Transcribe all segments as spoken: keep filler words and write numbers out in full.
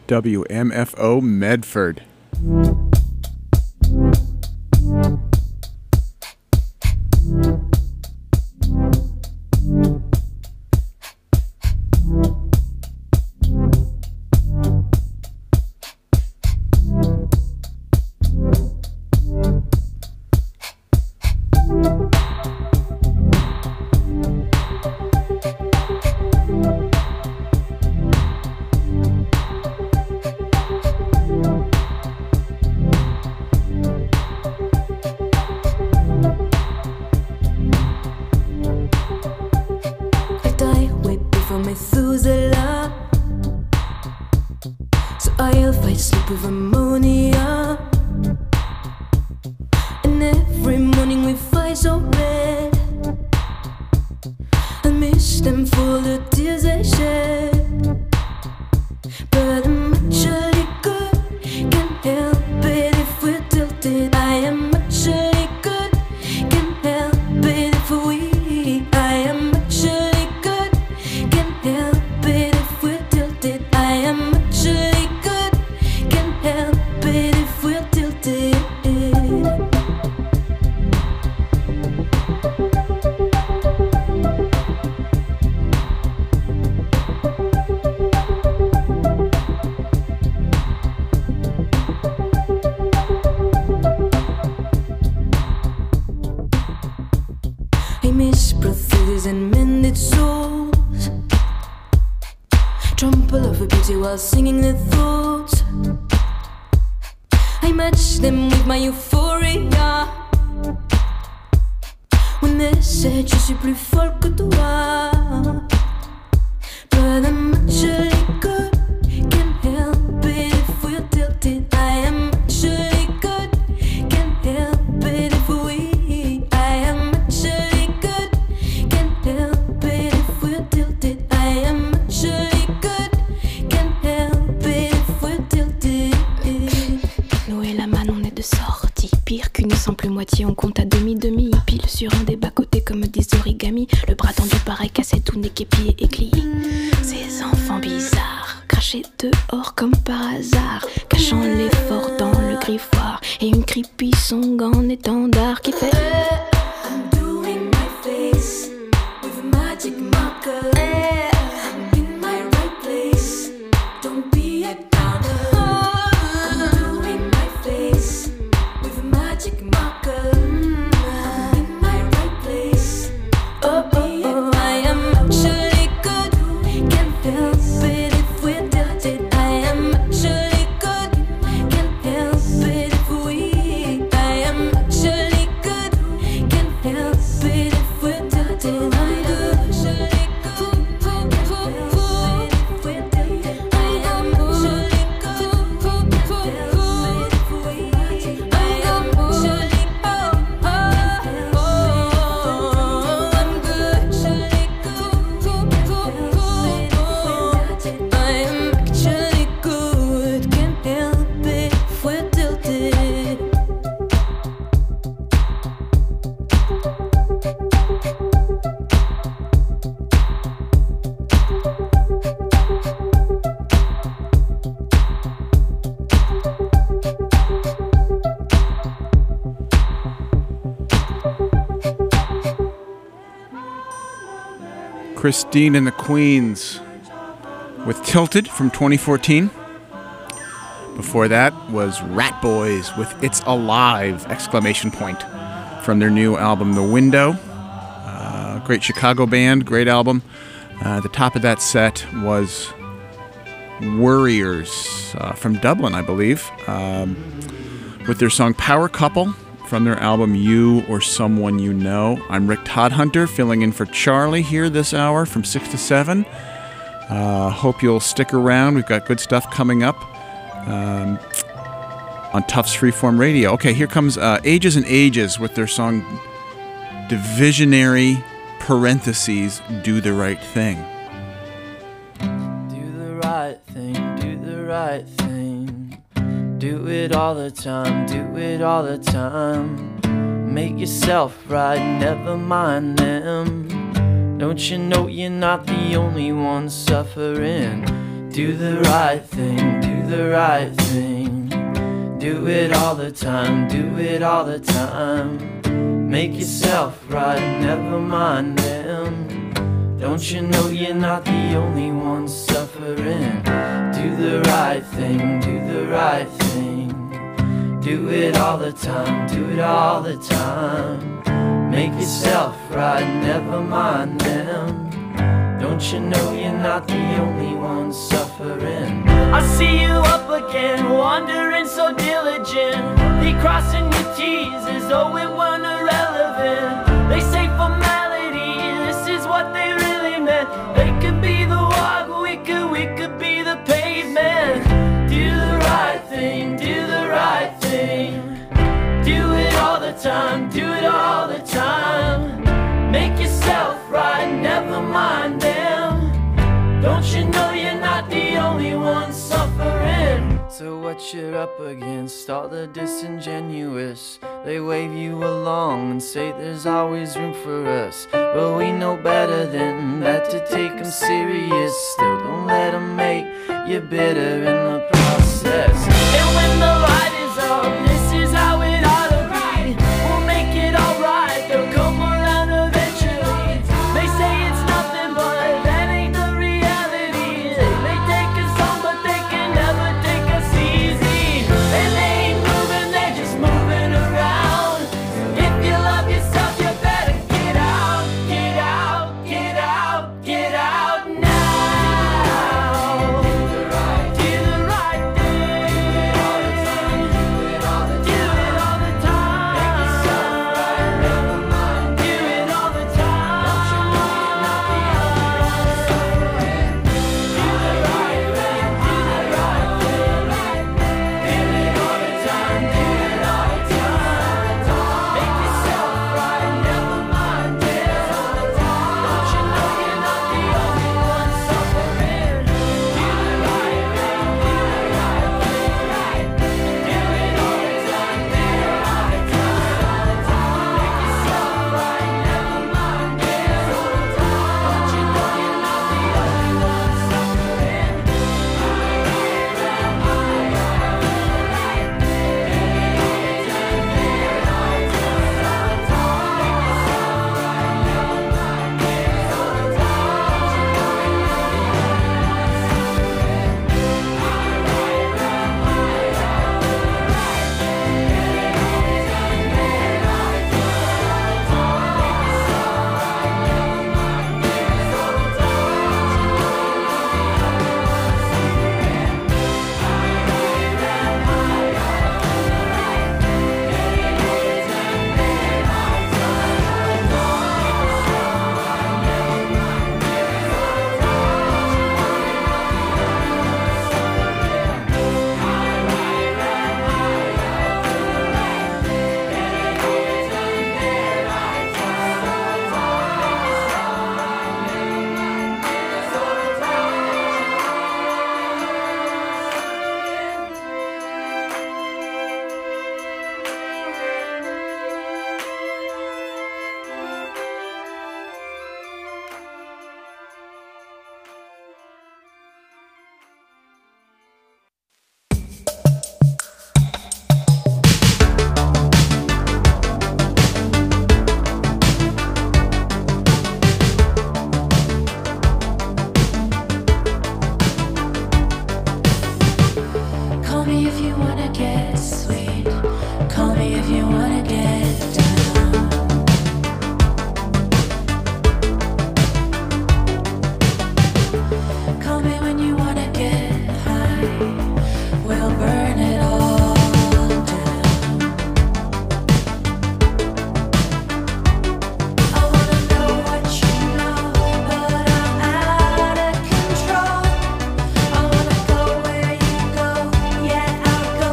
W M F O Medford. Christine and the Queens with Tilted from twenty fourteen. Before that was Rat Boys with It's Alive! Exclamation point from their new album The Window. Uh, great Chicago band, great album. Uh, the top of that set was Worriers uh, from Dublin, I believe, um, with their song Power Couple from their album You or Someone You Know. I'm Rick Todhunter, filling in for Charlie here this hour from six to seven. Uh, hope you'll stick around. We've got good stuff coming up um, on Tufts Freeform Radio. Okay, here comes uh, Ages and Ages with their song Divisionary parentheses Do the Right Thing. Do the right thing, do the right thing. Do it all the time, do it all the time. Make yourself right, never mind them. Don't you know you're not the only one suffering? Do the right thing, do the right thing. Do it all the time, do it all the time. Make yourself right, never mind them. Don't you know you're not the only one suffering? Do the right thing, do the right thing. Do it all the time, do it all the time. Make yourself right, never mind them. Don't you know you're not the only one suffering? I see you up again, wandering so diligently, crossing your T's as though it weren't irrelevant. They say formality, this is what they really meant. They could be the walk, we could, we could be the pavement. Do the right thing, do the right thing. Do it all the time, do it all the time. Make yourself right, never mind them. Don't you know you're not the only one suffering? So what you're up against, all the disingenuous. They wave you along and say there's always room for us. But we know better than that to take them serious. Still don't let them make you bitter in the process. And when the light is on, this is how it ought to be. We'll make it alright, they'll come around eventually. They say it's nothing, but that ain't the reality. They may take us on, but they can never take us easy. And they ain't moving, they're just moving around. If you love yourself, you better get out, get out, get out, get out now. Do the right, do the right thing. Do it all the time, do it all the time. Make yourself right, never mind. Do it all the time. Don't you know you're not the only one suffering? Do the right thing, do the right thing. Do it all the time, do it all the time. Make yourself right, never mind. Do it all the time. Don't you know you're not the only one suffering? Do the right thing, do the right thing. Do it all the time, do it all the time. Make yourself right, never mind. Do it all the time. Don't you know you're not the only one suffering? Do the right thing, do the right thing. Do it all the time, do it all the time. Make yourself right, never mind. Do it all the time. Don't you know you're not the only one Call me if you wanna get sweet. Call me if you wanna get down. Call me when you wanna get high. We'll burn it all down. I wanna know what you know, but I'm out of control. I wanna go where you go, yeah, I'll go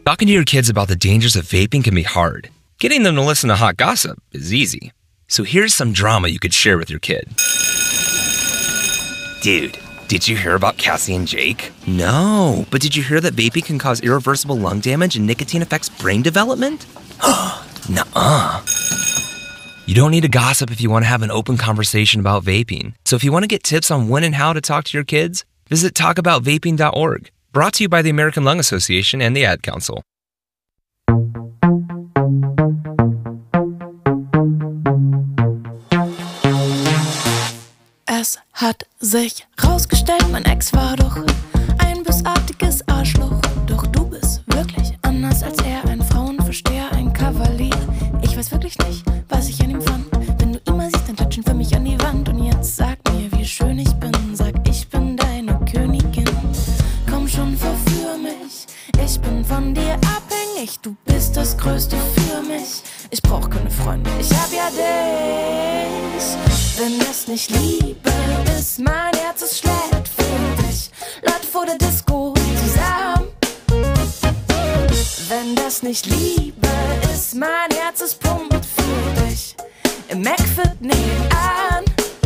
Talking to your kids about the dangers of vaping can be hard. Getting them to listen to hot gossip is easy. So here's some drama you could share with your kid. Dude, did you hear about Cassie and Jake? No, but did you hear that vaping can cause irreversible lung damage and nicotine affects brain development? Nuh-uh. You don't need to gossip if you want to have an open conversation about vaping. So if you want to get tips on when and how to talk to your kids, visit talk about vaping dot org. Brought to you by the American Lung Association and the Ad Council. Es hat sich rausgestellt, mein Ex war doch ein bösartiges Arschloch. Doch du bist wirklich anders als er, ein Frauenversteher, ein Kavalier. Ich weiß wirklich nicht, was ich an ihm fand. Wenn du immer siehst, dann klatschen für mich an die Wand. Und jetzt sag mir, wie schön ich bin, sag, ich bin deine Königin. Komm schon, verführ mich, ich bin von dir abhängig. Du bist das Größte für mich. Ich brauch keine Freunde, ich hab ja dich. Wenn das nicht Liebe ist, mein Herz ist schlägt für dich. Leute vor der Disco zusammen. Wenn das nicht Liebe ist, mein Herz ist pumpt für dich. Im McFit nebenan.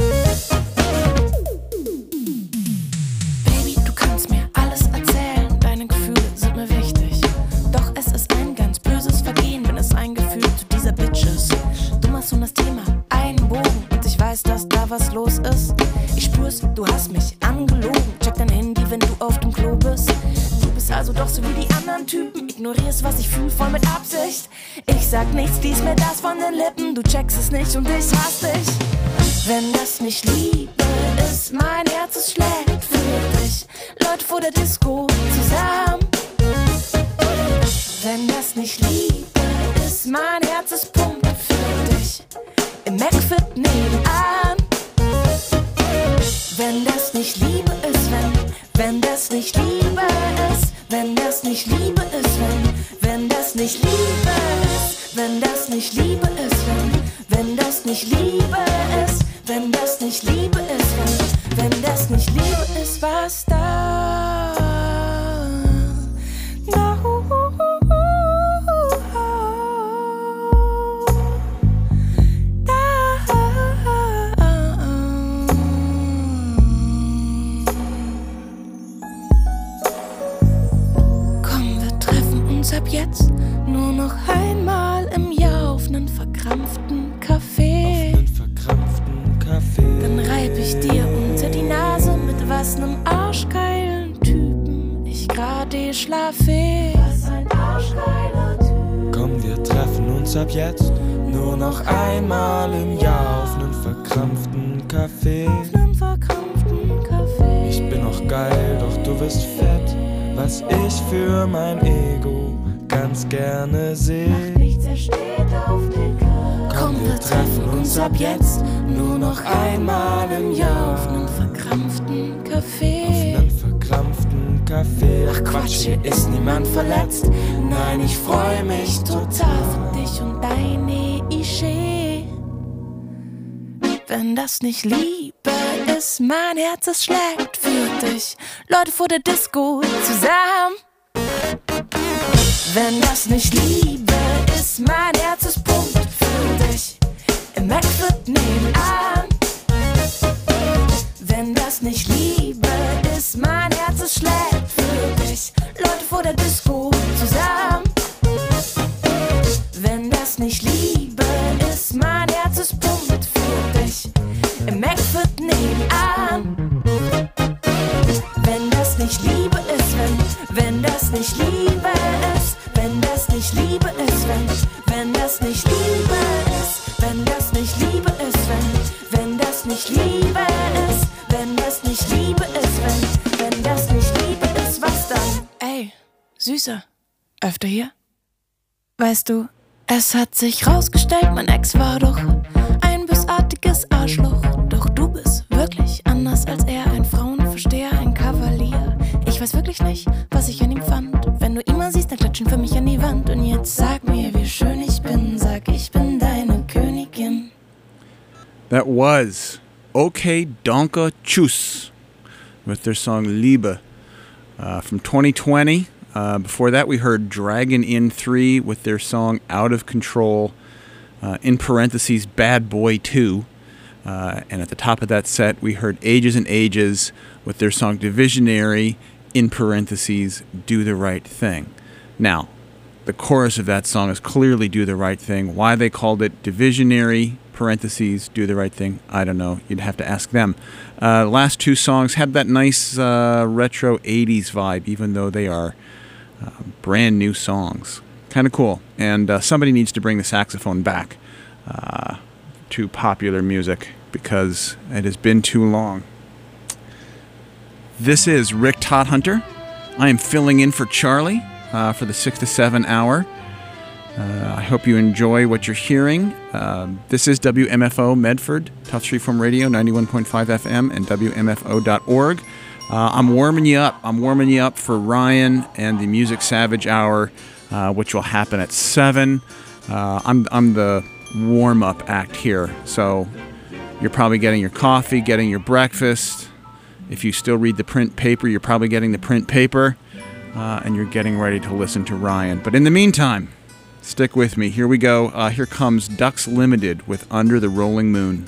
Baby, du kannst mir alles erzählen, deine Gefühle sind mir wichtig. Doch es ist ein ganz böses Vergehen, wenn es ein Gefühl zu dieser Bitch ist. Du machst um das Thema einen Bogen und ich weiß, dass da was los ist. Ich spür's, du hast mich angelogen. Check dein Handy, wenn du auf dem Klo bist. Du bist also doch so wie die anderen Typen. Ignorierst, was ich fühl, voll mit Absicht. Ich sag nichts, lies mir das von den Lippen. Du checkst es nicht und ich hass dich. Wenn das nicht Liebe ist, mein Herz es schlägt für dich. Leute vor der Disco zusammen. Wenn das nicht Liebe ist, mein Herz es pumpt für dich. Im McFit nebenan. Wenn das nicht Liebe ist, wenn, wenn das nicht Liebe ist, wenn das nicht Liebe ist, wenn, wenn das nicht Liebe ist, wenn das nicht Liebe ist, wenn, wenn das nicht Liebe ist, wenn das nicht Liebe ist, wenn, wenn das nicht Liebe ist, was da? No. Ab jetzt nur noch einmal im Jahr auf nen verkrampften Kaffee. Auf nen verkrampften Kaffee. Dann reib ich dir unter die Nase mit was nem arschgeilen Typen ich grade schlafe. Was ein arschgeiler Typ. Komm, wir treffen uns ab jetzt nur noch einmal im Jahr auf nen verkrampften Kaffee. Auf nen verkrampften Kaffee. Ich bin noch geil, doch du bist fett. Was ich für mein Ego ganz gerne seh. Macht nichts, er steht auf den Kopf. Komm, wir treffen uns ab jetzt nur noch einmal im Jahr auf nem verkrampften Café. Auf nem verkrampften Café. Ach Quatsch, hier ist niemand verletzt. Nein, ich freu mich total für dich und deine Ischee. Wenn das nicht Liebe ist, mein Herz es schlägt für dich. Leute vor der Disco zusammen. Wenn das nicht Liebe ist, mein Herz es pumpt für dich. Im McFit nebenan. Wenn das nicht Liebe ist, mein Herz es schlägt für dich. Leute vor der Disco zusammen. Wenn das nicht Liebe ist, mein Herz es pumpt für dich. Im McFit nebenan. Wenn das nicht Liebe ist, wenn, wenn das nicht Liebe ist, wenn das nicht Liebe ist, wenn, wenn das nicht Liebe ist, wenn das nicht Liebe ist, wenn, wenn das nicht Liebe ist, wenn das nicht Liebe ist, wenn, wenn das nicht Liebe ist, was dann? Ey, Süßer, öfter hier? Weißt du, es hat sich rausgestellt, mein Ex war doch ein bösartiges Arschloch. Doch du bist wirklich anders als er, ein Frauenversteher, ein Kavalier. Ich weiß wirklich nicht, was ich an ihm fand. Wenn du ihn mal siehst, dann klatschen für mich an die Wand. Und jetzt sag mir, wie schön ich bin, sag, ich bin deine Königin. That was OK Donka Chus with their song Liebe uh, from twenty twenty. Uh, before that, we heard Dragon Inn three with their song Out of Control, uh, in parentheses, Bad Boy two. Uh, and at the top of that set, we heard Ages and Ages with their song Divisionary, in parentheses, Do the Right Thing. Now, the chorus of that song is clearly Do the Right Thing. Why they called it Divisionary, parentheses, Do the Right Thing, I don't know. You'd have to ask them. Uh, last two songs had that nice uh, retro eighties vibe, even though they are uh, brand new songs. Kind of cool. And uh, somebody needs to bring the saxophone back uh, to popular music because it has been too long. This is Rick Todhunter. I am filling in for Charlie uh, for the six to seven hour. Uh, I hope you enjoy what you're hearing. Uh, this is W M F O Medford, Tufts Freeform Radio, ninety-one point five F M and W M F O dot org. Uh, I'm warming you up. I'm warming you up for Ryan and the Music Savage Hour, uh, which will happen at seven. Uh, I'm, I'm the warm-up act here, so you're probably getting your coffee, getting your breakfast. If you still read the print paper, you're probably getting the print paper, uh, and you're getting ready to listen to Ryan. But in the meantime, stick with me. Here we go. Uh, here comes Ducks Limited with Under the Rolling Moon.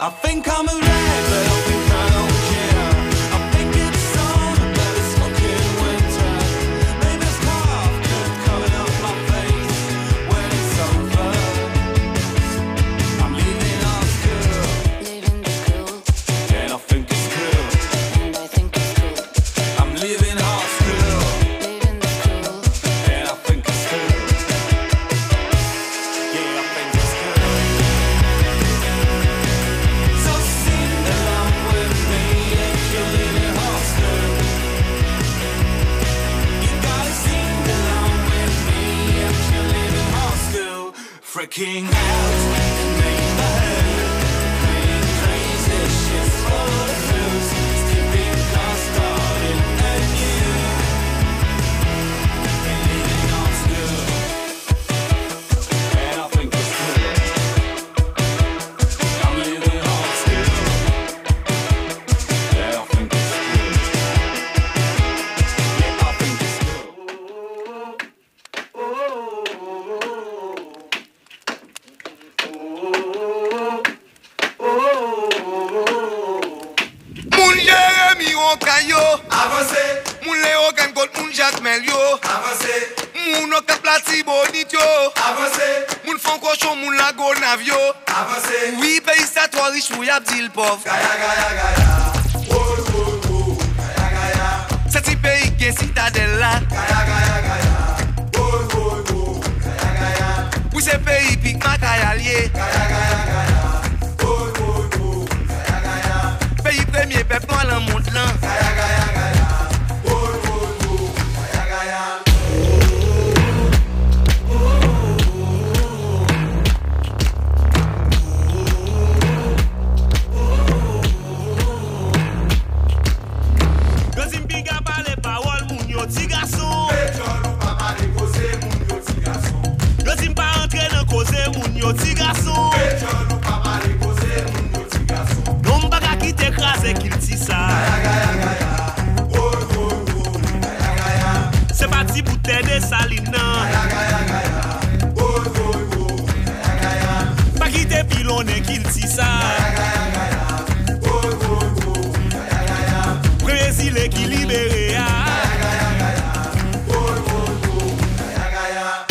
I think I'm a rat, but I think I don't care. I think it's summer, but it's fucking winter. Maybe it's cough just coming up my face when it's over. I'm leaving our school, Leaving the school, and I think it's cool. and I think it's cool. I'm leaving our school, Leaving the school, and I think it's cool. Yeah, I think it's cool. So sing along with me if you're leaving our school. You gotta sing along with me if you're leaving our school. Freaking out in the neighborhood, playing crazy shit for the blues. Skipping class, starting anew. And leaving our school, and I think it's cool. I'm leaving our school, and I think it's cool. Yeah, I think it's cool. Moun Jérémy Roncaille yo, Avancez, moun Léo Gankot, moun Jacmel yo, avancez, moun Oka Plati Bonit yo, avancez, moun Foncochon, moun Lago Nav yo. avancez. Oui, pays ça toi riche ou y'a dit le pauvre. Gaya, gaya, gaya. Oh, oh, oh. Gaya, gaya. C'est un pays qui est citadelle là. Gaya, gaya, gaya. Oh, oh, oh. Gaya, gaya. Oui, c'est pays pique ma lié. Gaya, gaya, gaya. Oh, oh, oh. Gaya, gaya. Pays premier peuple dans le monde là. Gaya, gaya, gaya. Oh, oh, oh. Gaya, gaya. Deuxième big up à les paroles, moun yo ti garçon. Pétrole ou papa de causer, moun yo ti garçon. Deuxième pas entrer dans cause, moun yo ti garçon. Pétrole ou papa de causer, moun yo ti garçon. Non baga qui t'écrase qu'il ti ça. Gaya, gaya, gaya. Oh, oh, oh. Gaya, gaya. C'est parti pour t'aider saline. Gaya, gaya, gaya. Oh, oh, oh. Gaya, gaya. Pas qui t'es pilonné qu'il ti ça. Gaya, gaya. Oh, oh, oh. Gaya, gaya. Brésil qui libéré. Oh, oh, oh. Gaya, gaya.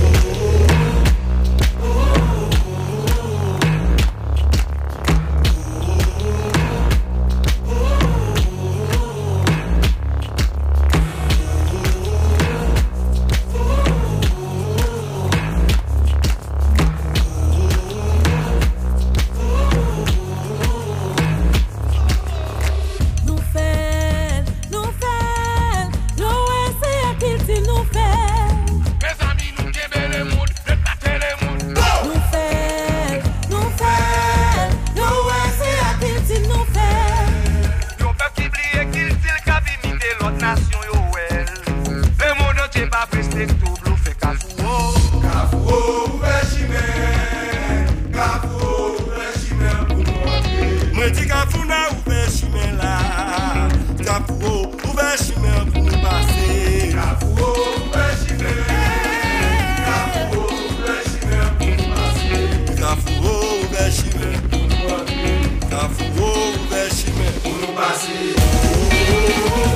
nous fait, nous fait, nous c'est à qui tu nous fait. Mes amis, nous kebe le monde, ne pas le monde. Nous fait, nous fait, nous c'est à qui tu nous fait. Yon peuple qui brille qu'il dit le cabinet de l'autre nation yo well. Le monde entier pas presté tout blou fait cafou. Kafou, ouvert chimè. Kafou, ouvert chimè pou nou antre. Moi dis qu'à n'a ouvert chemin là. Capou ouvert chemin pour nous passer. Kafou, ouvert chimè. Kafou, ouvert chimè pou nou pase. Capou ouvert chemin. Pou nou antre, Capou ouvert chemin. pou nou pase.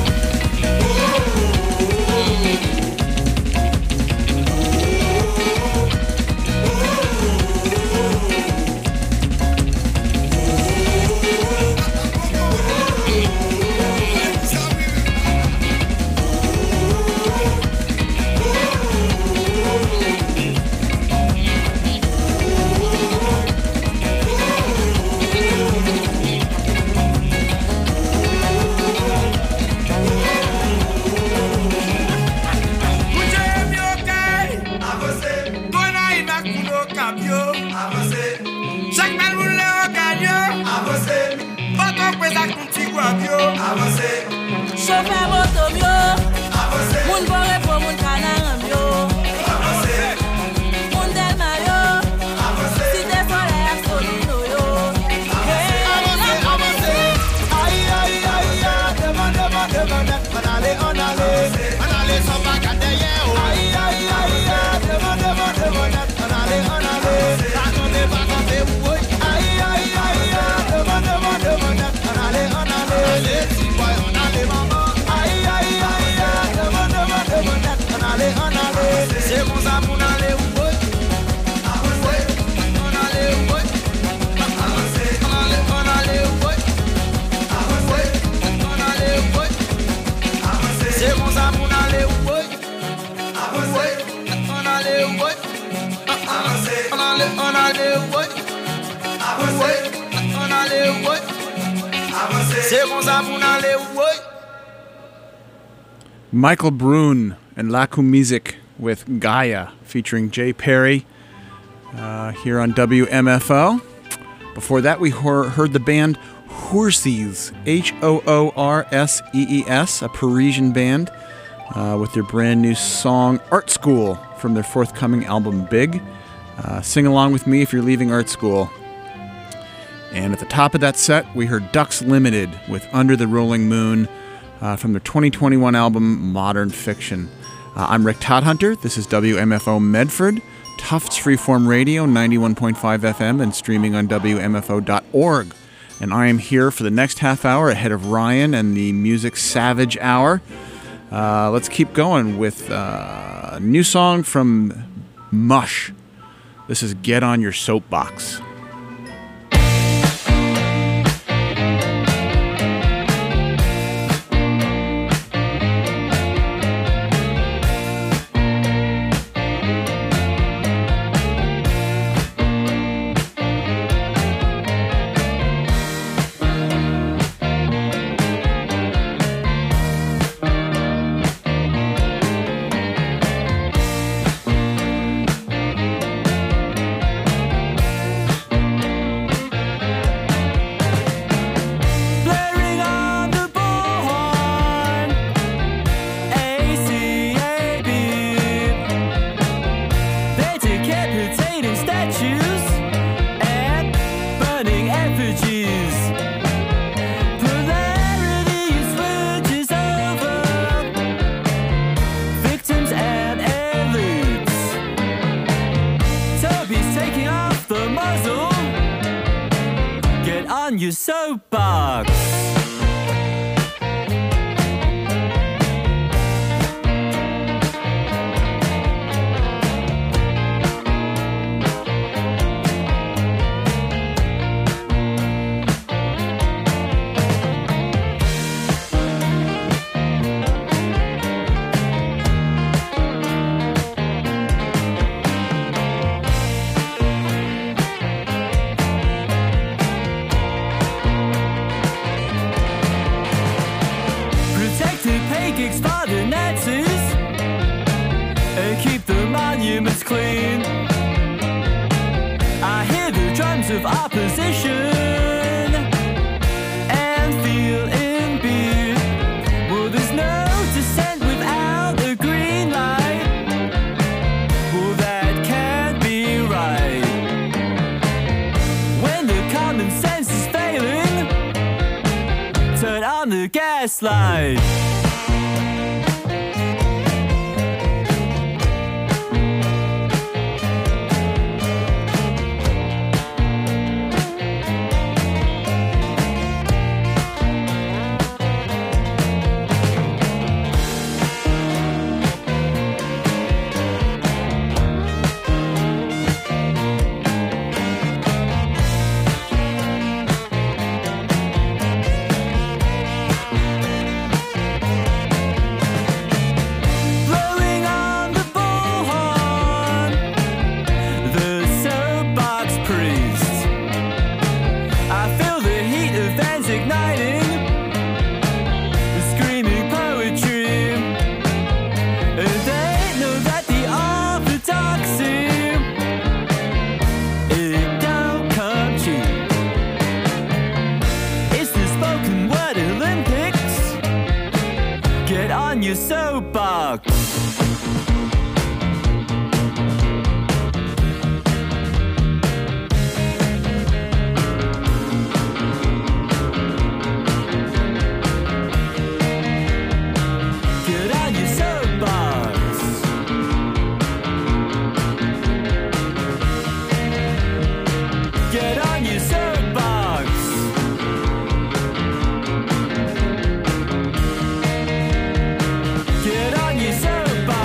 Moun Jérémy Roncaille, Avancez, Gona ina kuno kabyo. avancez, Jacmel moun Léo Gagne yo. avancez, Baton pesa koun ti gwab yo. avancez, Chauffeur moto yo, avancez, moun bore pour moun kanaram yo. avancez, Moun delma yo, avancez. cité soleil ak solino yo. Hey, Aïe, aïe, aïe, aïe, devant, devant, devant, on allait, on allait, on allait sans bagarre derrière. Aïe, aïe, aïe, aïe, devant, devant, devant, on allait, on allait, attendez, attendez, oui. Aïe, aïe, aïe, aïe, allait, on allait, ouais. Ouais, on allait, ouais. C'est comme ça pour aller, ouais. Michael Brune and Laku Music with Gaia featuring Jay Perry uh, here on W M F O. Before that, we heard the band Hoorsees, H O O R S E E S, a Parisian band, uh, with their brand new song Art School from their forthcoming album Big. Uh, sing along with me if you're leaving art school. And at the top of that set, we heard Ducks Limited with Under the Rolling Moon uh, from their twenty twenty-one album Modern Fiction. Uh, I'm Rick Todhunter. This is W M F O Medford, Tufts Freeform Radio, ninety-one point five F M, and streaming on W M F O dot org. And I am here for the next half hour ahead of Ryan and the Music Savage Hour. Uh, let's keep going with uh, a new song from Mush. This is Get On Your Soapbox. Your soapbox. Clean. I hear the drums of opposition and feel in beat. Well, there's no dissent without a green light. Well, that can't be right. When the common sense is failing, turn on the gaslight. Get on your soapbox.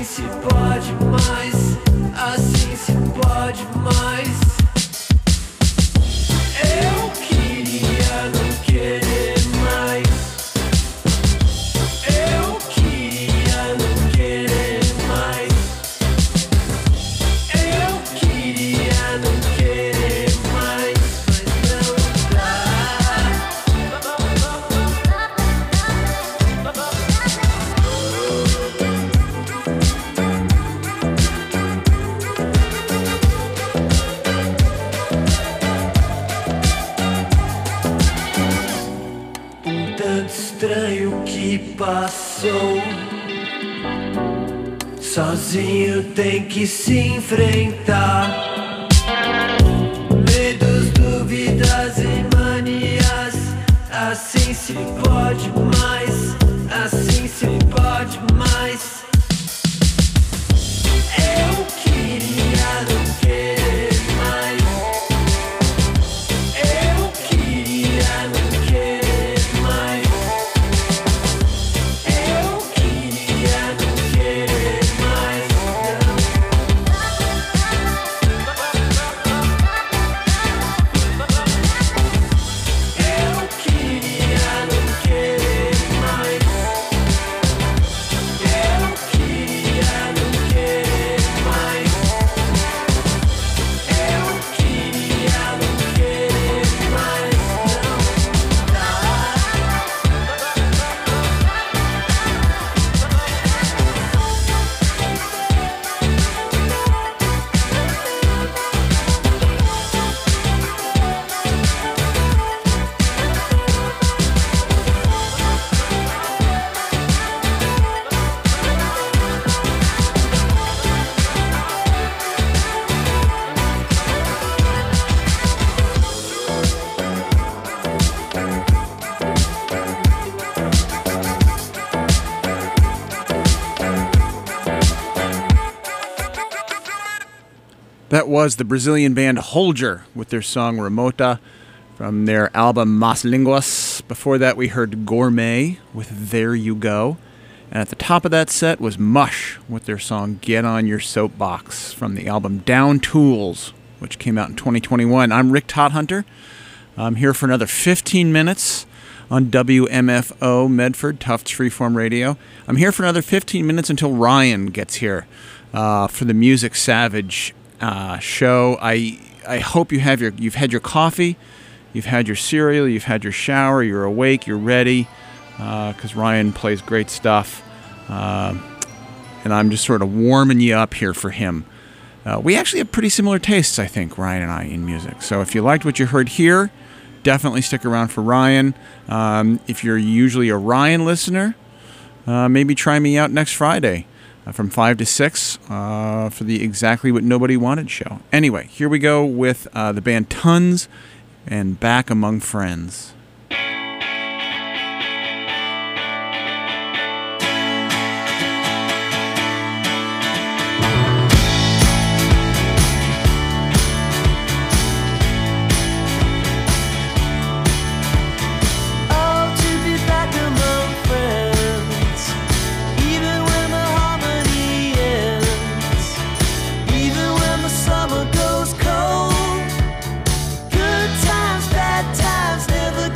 se pode mais, assim se pode mais. Eu queria não querer mais. Eu queria não querer mais. Eu queria não querer mais, mas não dá. Um tanto estranho que passou. Sozinho tem que se enfrentar medos, dúvidas e manias. Assim se pode mais, assim se pode mais. Eu queria não querer mais. Eu queria não querer mais. Eu queria não querer mais. Eu queria não querer mais. Eu queria não querer mais. Eu queria não querer mais. Não dá. That was the Brazilian band Holger with their song Remota from their album Mas Linguas. Before that, we heard Gourmet with There You Go. And at the top of that set was Mush with their song Get On Your Soapbox from the album Down Tools, which came out in twenty twenty-one. I'm Rick Todhunter. I'm here for another fifteen minutes on W M F O Medford, Tufts Freeform Radio. I'm here for another fifteen minutes until Ryan gets here uh, for the Music Savage uh, show. I I hope you have your you've had your coffee, you've had your cereal, you've had your shower, you're awake, you're ready, because uh, Ryan plays great stuff, uh, and I'm just sort of warming you up here for him. Uh, we actually have pretty similar tastes, I think, Ryan and I, in music. So if you liked what you heard here, definitely stick around for Ryan. Um, if you're usually a Ryan listener, uh, maybe try me out next Friday uh, from five to six uh, for the Exactly What Nobody Wanted show. Anyway, here we go with uh, the band Tons and Back Among Friends. Summer goes cold. Good times, bad times, never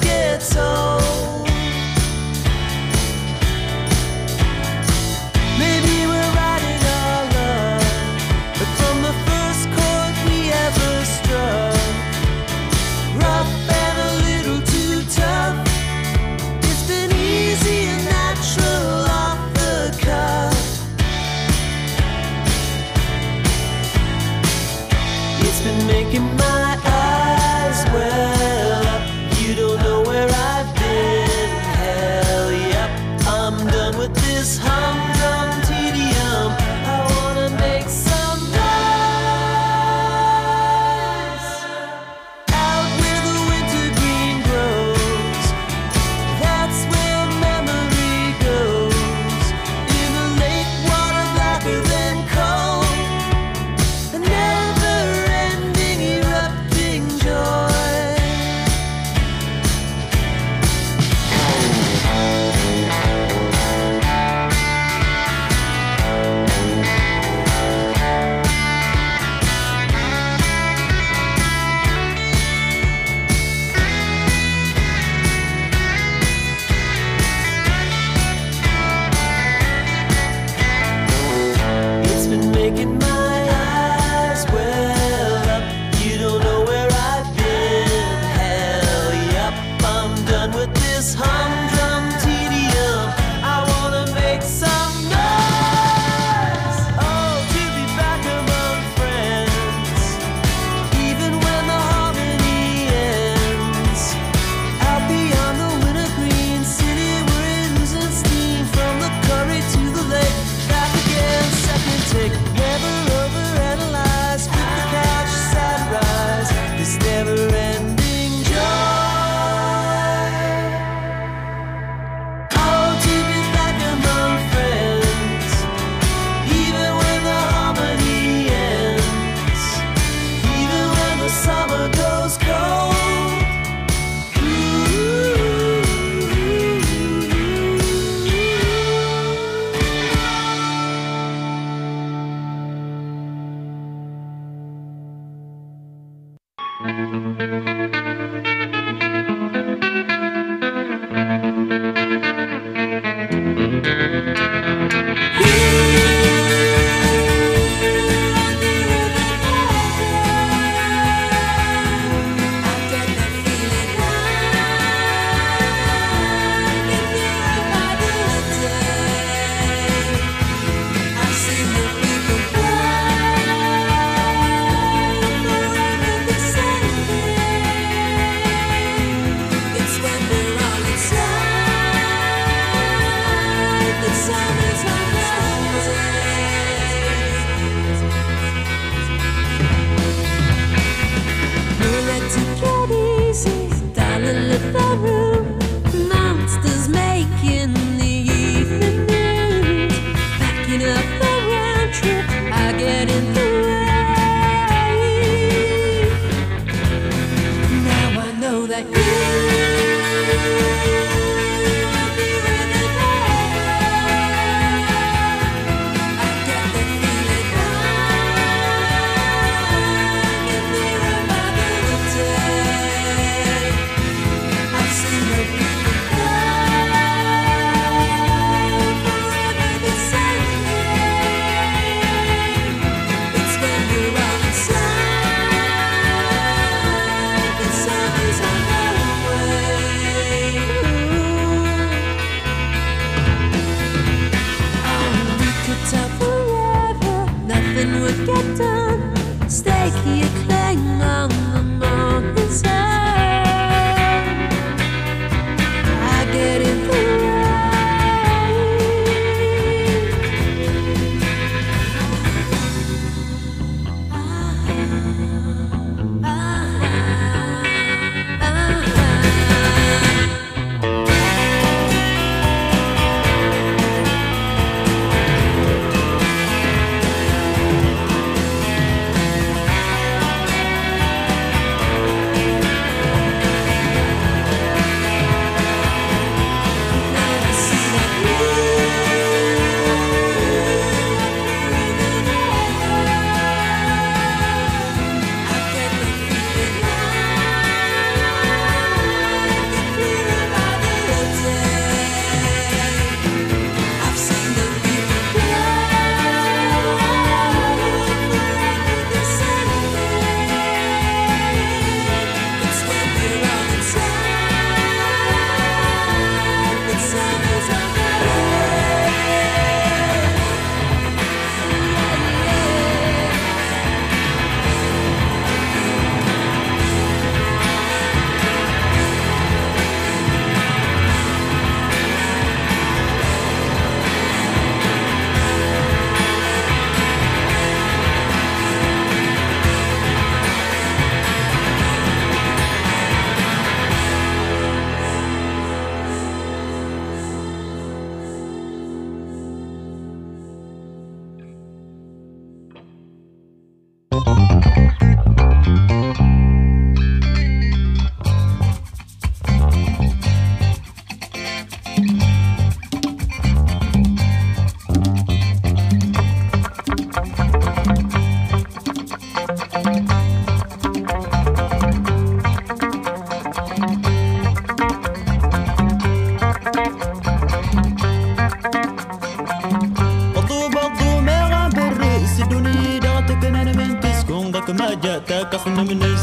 كسنمنس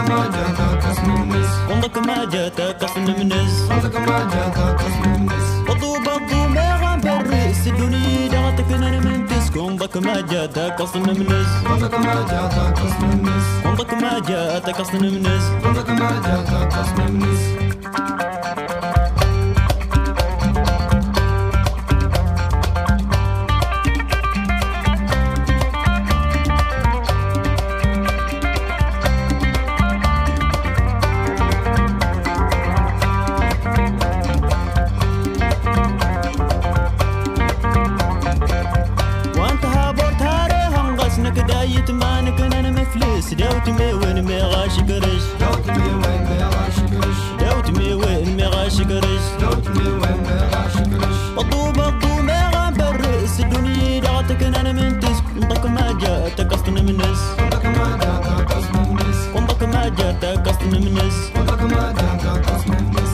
عندك ما جاتا كسنمنس بطو بطو ما غام برس الدنيا دعتك انا من تسكن عندك ما جاتا كسنمنس عندك ما جاتا كسنمنس عندك ما جاتا كسنمنس عندك ما جاتا كسنمنس دوتمي وين ما غاشكرش دوتمي وين ما غاشكرش دوتمي وين ما غاشكرش دوتمي وين ما غاشكرش بطو بطو ما غنبرس الدنيا دعتك انا من تسك عندك ما جاتك اصلا من ناس عندك ما جاتك اصلا من ناس عندك ما جاتك اصلا من ناس عندك ما جاتك اصلا من ناس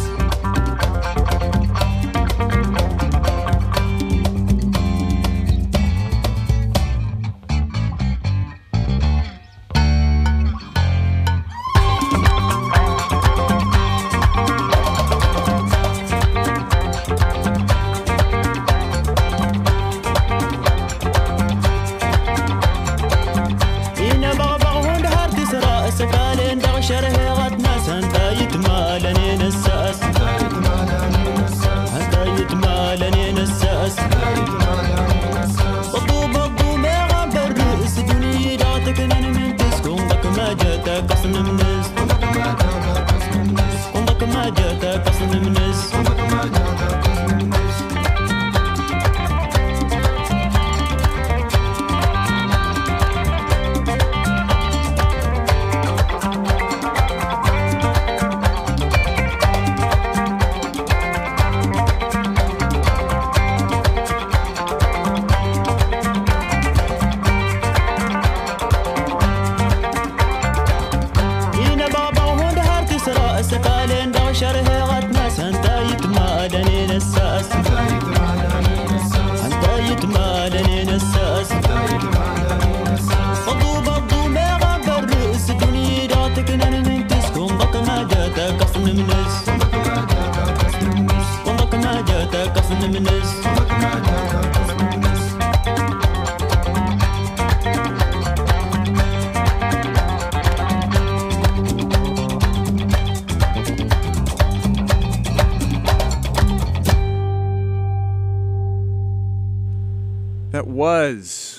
That was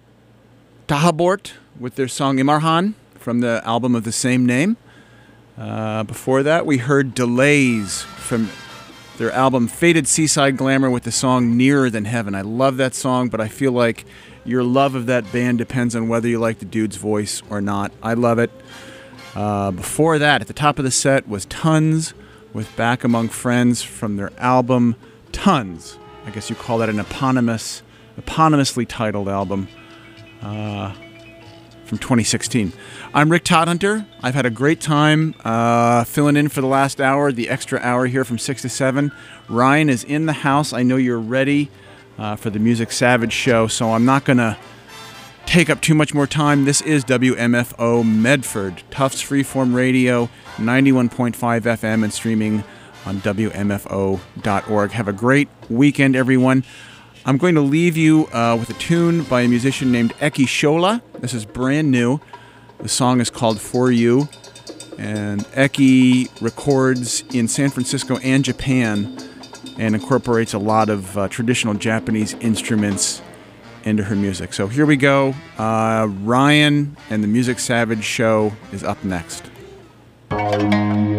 Tahabort with their song Imarhan from the album of the same name. Uh, before that, we heard Delays from their album Faded Seaside Glamour with the song Nearer Than Heaven. I love that song, but I feel like your love of that band depends on whether you like the dude's voice or not. I love it. Uh, before that, at the top of the set was Tons with Back Among Friends from their album Tons. I guess you call that an eponymous, eponymously titled album uh, from twenty sixteen. I'm Rick Todhunter. I've had a great time uh, filling in for the last hour, the extra hour here from six to seven. Ryan is in the house. I know you're ready uh, for the Music Savage show, so I'm not going to take up too much more time. This is W M F O Medford, Tufts Freeform Radio, ninety-one point five F M, and streaming on W M F O dot org. Have a great weekend, everyone. I'm going to leave you uh, with a tune by a musician named Eki Shola. This is brand new. The song is called For You, and Eki records in San Francisco and Japan and incorporates a lot of uh, traditional Japanese instruments into her music. So here we go. Uh, Ryan and the Music Savage show is up next.